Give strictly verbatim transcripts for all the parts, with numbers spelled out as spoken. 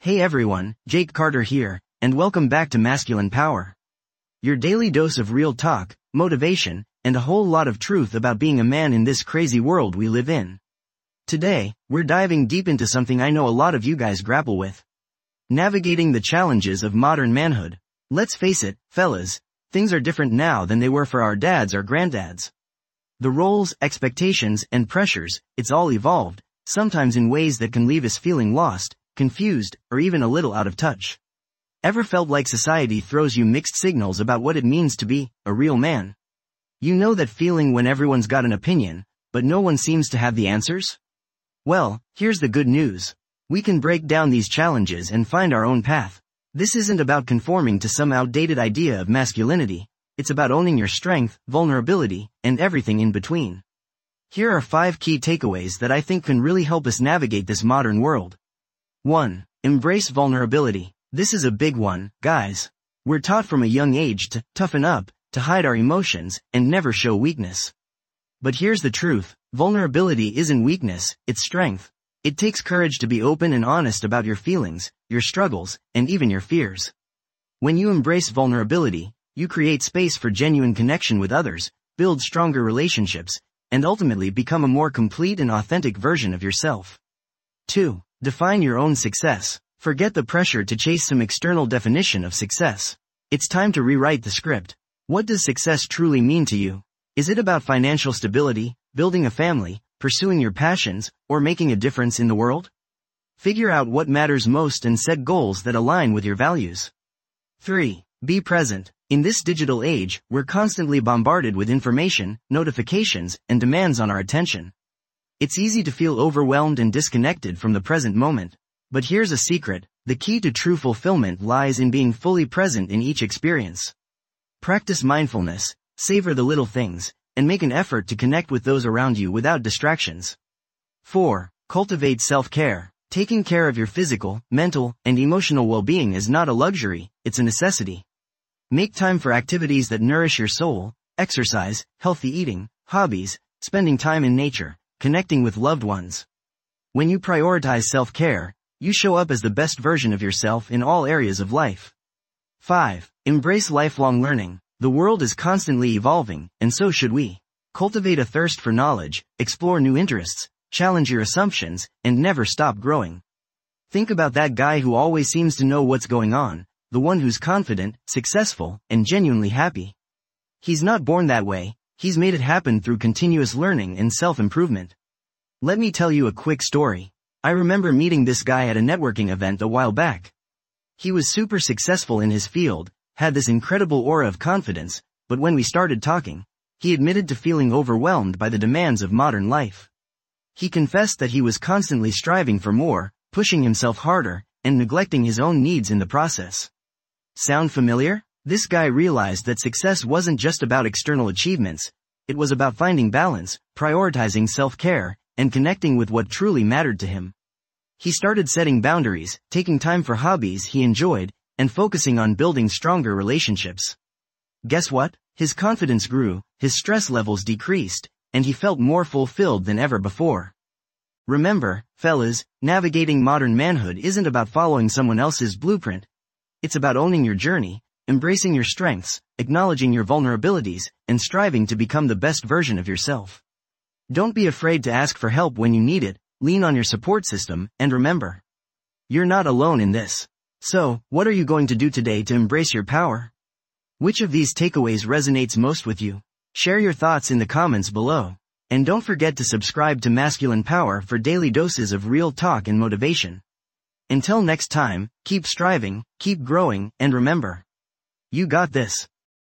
Hey everyone, Jake Carter here, and welcome back to Masculine Power. Your daily dose of real talk, motivation, and a whole lot of truth about being a man in this crazy world we live in. Today, we're diving deep into something I know a lot of you guys grapple with. Navigating the challenges of modern manhood. Let's face it, fellas, things are different now than they were for our dads or granddads. The roles, expectations, and pressures, it's all evolved, sometimes in ways that can leave us feeling lost, confused, or even a little out of touch. Ever felt like society throws you mixed signals about what it means to be a real man? You know that feeling when everyone's got an opinion, but no one seems to have the answers? Well, here's the good news. We can break down these challenges and find our own path. This isn't about conforming to some outdated idea of masculinity. It's about owning your strength, vulnerability, and everything in between. Here are five key takeaways that I think can really help us navigate this modern world. one. Embrace vulnerability. This is a big one, guys. We're taught from a young age to toughen up, to hide our emotions, and never show weakness. But here's the truth, vulnerability isn't weakness, it's strength. It takes courage to be open and honest about your feelings, your struggles, and even your fears. When you embrace vulnerability, you create space for genuine connection with others, build stronger relationships, and ultimately become a more complete and authentic version of yourself. two. Define your own success. Forget the pressure to chase some external definition of success. It's time to rewrite the script. What does success truly mean to you? Is it about financial stability, building a family, pursuing your passions, or making a difference in the world? Figure out what matters most and set goals that align with your values. three. Be present. In this digital age, we're constantly bombarded with information, notifications, and demands on our attention. It's easy to feel overwhelmed and disconnected from the present moment. But here's a secret, the key to true fulfillment lies in being fully present in each experience. Practice mindfulness, savor the little things, and make an effort to connect with those around you without distractions. four. Cultivate self-care. Taking care of your physical, mental, and emotional well-being is not a luxury, it's a necessity. Make time for activities that nourish your soul, exercise, healthy eating, hobbies, spending time in nature, connecting with loved ones. When you prioritize self-care, you show up as the best version of yourself in all areas of life. five. Embrace lifelong learning. The world is constantly evolving, and so should we. Cultivate a thirst for knowledge, explore new interests, challenge your assumptions, and never stop growing. Think about that guy who always seems to know what's going on, the one who's confident, successful, and genuinely happy. He's not born that way, he's made it happen through continuous learning and self-improvement. Let me tell you a quick story. I remember meeting this guy at a networking event a while back. He was super successful in his field, had this incredible aura of confidence, but when we started talking, he admitted to feeling overwhelmed by the demands of modern life. He confessed that he was constantly striving for more, pushing himself harder, and neglecting his own needs in the process. Sound familiar? This guy realized that success wasn't just about external achievements, it was about finding balance, prioritizing self-care, and connecting with what truly mattered to him. He started setting boundaries, taking time for hobbies he enjoyed, and focusing on building stronger relationships. Guess what? His confidence grew, his stress levels decreased, and he felt more fulfilled than ever before. Remember, fellas, navigating modern manhood isn't about following someone else's blueprint. It's about owning your journey, embracing your strengths, acknowledging your vulnerabilities, and striving to become the best version of yourself. Don't be afraid to ask for help when you need it, lean on your support system, and remember, you're not alone in this. So, what are you going to do today to embrace your power? Which of these takeaways resonates most with you? Share your thoughts in the comments below. And don't forget to subscribe to Masculine Power for daily doses of real talk and motivation. Until next time, keep striving, keep growing, and remember, you got this.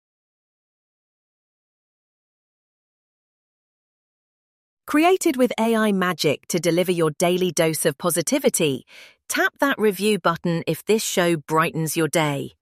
Created with A I magic to deliver your daily dose of positivity, tap that review button if this show brightens your day.